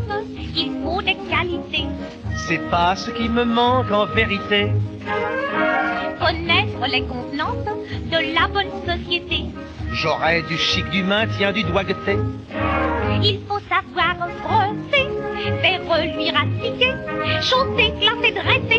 homme, il faut des qualités. C'est pas ce qui me manque en vérité. Connaître les convenances de la bonne société. J'aurais du chic, du maintien, du doigté. Il faut savoir brosser, faire reluire, astiquer, chausser, classer, dresser,